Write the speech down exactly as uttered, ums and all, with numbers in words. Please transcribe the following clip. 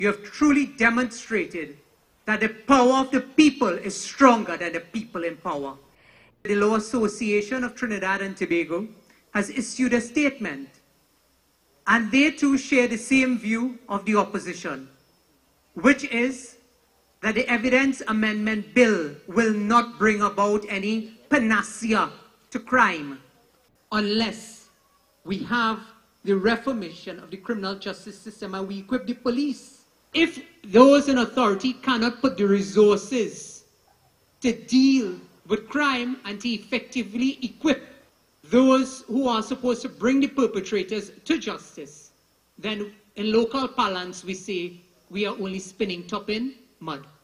You have truly demonstrated that the power of the people is stronger than the people in power. The Law Association of Trinidad and Tobago has issued a statement, and they too share the same view of the opposition, which is that the Evidence Amendment Bill will not bring about any panacea to crime unless we have the reformation of the criminal justice system and we equip the police. If those in authority cannot put the resources to deal with crime and to effectively equip those who are supposed to bring the perpetrators to justice, then in local parlance we say we are only spinning top in mud.